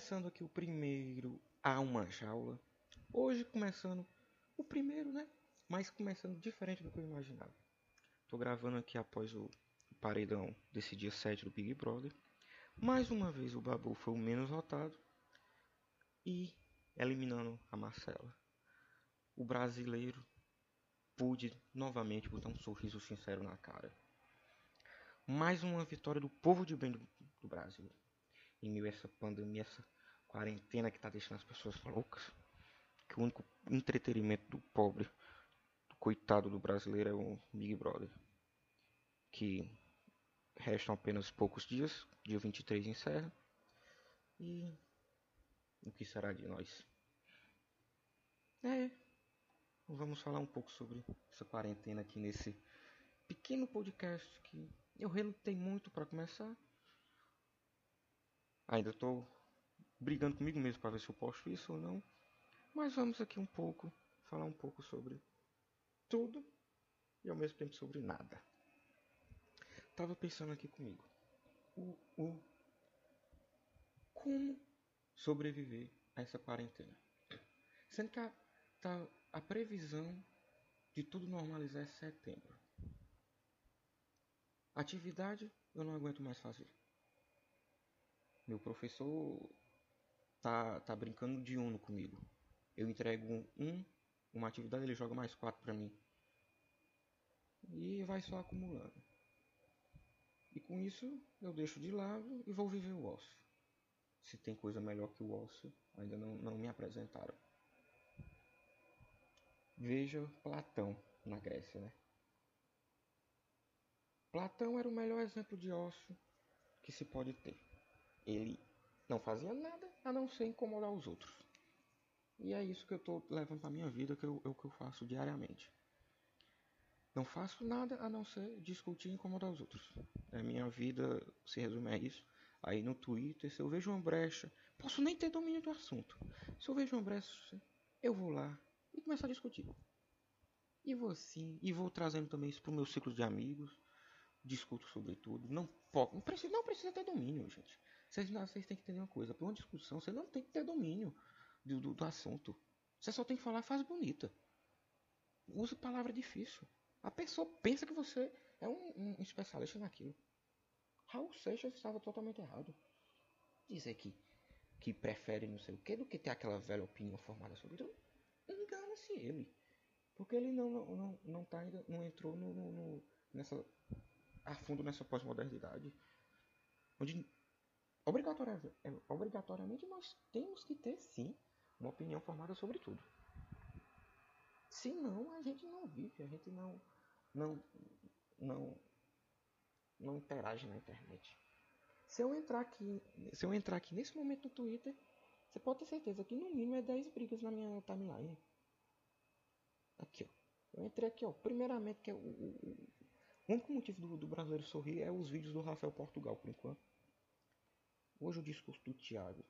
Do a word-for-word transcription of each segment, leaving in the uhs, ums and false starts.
Começando aqui o primeiro A Uma Jaula. Hoje começando o primeiro, né? Mas começando diferente do que eu imaginava. Tô gravando aqui após o paredão desse dia sete do Big Brother. Mais uma vez o Babu foi o menos votado. E eliminando a Marcela. O brasileiro pôde novamente botar um sorriso sincero na cara. Mais uma vitória do povo de bem do, do Brasil. Em meio a essa pandemia, essa quarentena que tá deixando as pessoas loucas. Que o único entretenimento do pobre, do coitado do brasileiro é o Big Brother. Que restam apenas poucos dias, dia vinte e três encerra. E o que será de nós? É, vamos falar um pouco sobre essa quarentena aqui nesse pequeno podcast que eu relutei muito para começar. Ainda estou brigando comigo mesmo para ver se eu posto isso ou não. Mas vamos aqui um pouco, falar um pouco sobre tudo e ao mesmo tempo sobre nada. Tava pensando aqui comigo. O, o como sobreviver a essa quarentena. Sendo que a, tá, a previsão de tudo normalizar é setembro. Atividade eu não aguento mais fazer. Meu professor tá, tá brincando de Uno comigo. Eu entrego um, uma atividade, ele joga mais quatro pra mim. E vai só acumulando. E com isso eu deixo de lado e vou viver o ócio. Se tem coisa melhor que o ócio, ainda não, não me apresentaram. Veja Platão na Grécia, né? Platão era o melhor exemplo de ócio que se pode ter. Ele não fazia nada a não ser incomodar os outros. E é isso que eu estou levando para minha vida, que eu, é o que eu faço diariamente. Não faço nada a não ser discutir e incomodar os outros. A minha vida se resume a isso. Aí no Twitter, se eu vejo uma brecha, posso nem ter domínio do assunto. Se eu vejo uma brecha, eu vou lá e começo a discutir. E vou assim, e vou trazendo também isso para o meu ciclo de amigos. Discuto sobre tudo. Não, pode, não, precisa, não precisa ter domínio, gente. Vocês, vocês têm que entender uma coisa. Para uma discussão, você não tem que ter domínio do, do, do assunto. Você só tem que falar frase bonita. Use palavra difícil. A pessoa pensa que você é um, um especialista naquilo. Raul Seixas estava totalmente errado. Dizer que, que prefere não sei o que do que ter aquela velha opinião formada sobre tudo. Engana-se ele. Porque ele não, não, não, não, tá ainda, não entrou no, no, no, nessa, a fundo nessa pós-modernidade. Onde obrigatoriamente, obrigatoriamente nós temos que ter sim uma opinião formada sobre tudo. Senão a gente não vive, a gente não, não, não, não interage na internet. Se eu entrar aqui, se eu entrar aqui nesse momento no Twitter, você pode ter certeza que no mínimo é dez brigas na minha timeline. Aqui, ó. Eu entrei aqui, ó. Primeiramente, que é o, o, o único motivo do, do brasileiro sorrir é os vídeos do Rafael Portugal, por enquanto. Hoje o discurso do Thiago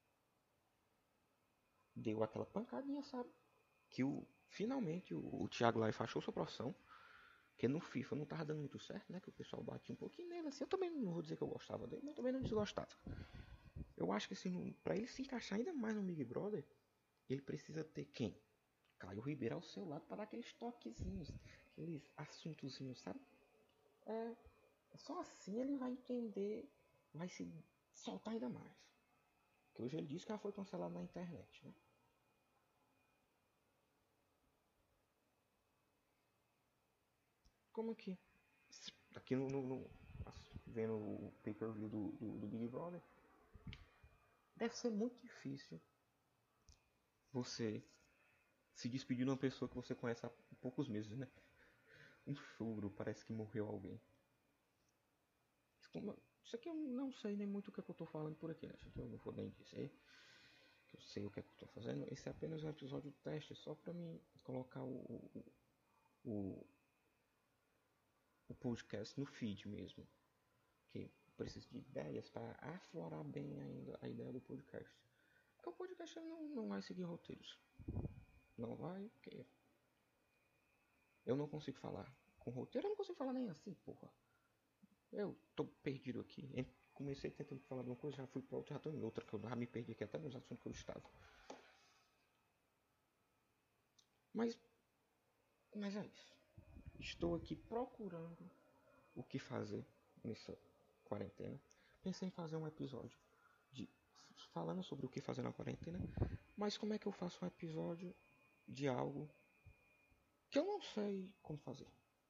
deu aquela pancadinha, sabe? Que o, finalmente o, o Thiago Life achou sua profissão. Porque no FIFA não tava dando muito certo, né? Que o pessoal batia um pouquinho nele assim. Eu também não vou dizer que eu gostava dele, mas também não desgostava. Eu acho que assim, pra ele se encaixar ainda mais no Big Brother, ele precisa ter quem? Caio Ribeiro ao seu lado para dar aqueles toquezinhos, aqueles assuntozinhos, sabe? É, só assim ele vai entender, vai se soltar ainda mais. Porque hoje ele disse que ela foi cancelada na internet, né? Como que? Aqui no, no, no vendo o pay-per-view do, do, do Big Brother, deve ser muito difícil você se despedir de uma pessoa que você conhece há poucos meses, né? Um choro, parece que morreu alguém. Isso aqui eu não sei nem muito o que, é que eu tô falando por aqui, né? Eu não vou nem dizer que eu sei o que, é que eu tô fazendo. Esse é apenas um episódio teste, só pra mim colocar o, o, o, o podcast no feed mesmo. Que preciso de ideias para aflorar bem ainda a ideia do podcast. Porque o podcast não, não vai seguir roteiros. Não vai, porque eu não consigo falar com roteiro, eu não consigo falar nem assim, porra. Eu tô perdido aqui. comecei tentando falar de uma coisa, já fui pra outra, já tô em outra, que eu já me perdi aqui até nos assuntos que eu estava. Mas, mas é isso. Estou aqui procurando o que fazer nessa quarentena. Pensei em fazer um episódio de falando sobre o que fazer na quarentena, mas como é que eu faço um episódio de algo que eu não sei como fazer?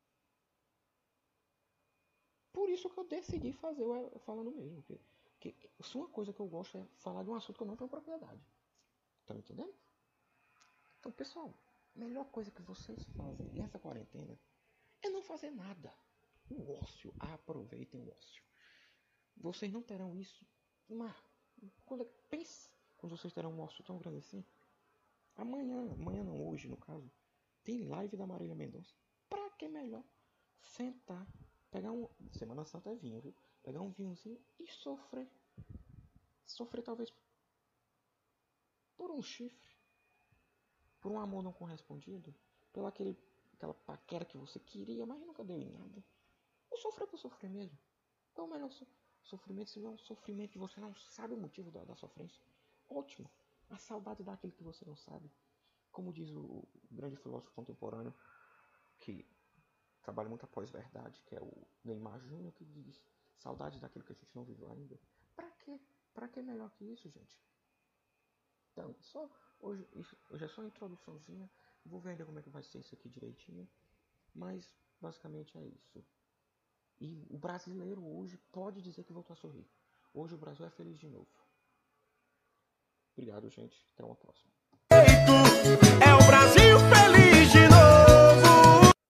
Por isso que eu decidi fazer o falando mesmo. Que, que se uma coisa que eu gosto é falar de um assunto que eu não tenho propriedade. Tá me entendendo? Então, pessoal, a melhor coisa que vocês fazem nessa quarentena é não fazer nada. O ócio, aproveitem o ócio. Vocês não terão isso, mas quando, pense quando vocês terão um ócio tão grande assim. Amanhã, amanhã não, hoje no caso, tem live da Marília Mendonça. Pra que melhor sentar, pegar um. Semana Santa é vinho, viu? Pegar um vinhozinho e sofrer. Sofrer talvez por um chifre, por um amor não correspondido, pela aquele, aquela paquera que você queria, mas nunca deu em nada. Ou sofrer por sofrer mesmo. Então o melhor so sofrimento, se não é um sofrimento que você não sabe o motivo da, da sofrência. Ótimo. A saudade daquilo que você não sabe. Como diz o grande filósofo contemporâneo, que trabalha muito após verdade, que é o Neymar Júnior, que diz saudade daquilo que a gente não viveu ainda. Pra quê? Pra que melhor que isso, gente? Então, só hoje, isso, hoje é só uma introduçãozinha. Vou ver ainda como é que vai ser isso aqui direitinho. Mas, basicamente é isso. E o brasileiro hoje pode dizer que voltou a sorrir. Hoje o Brasil é feliz de novo. Obrigado, gente. Até uma próxima.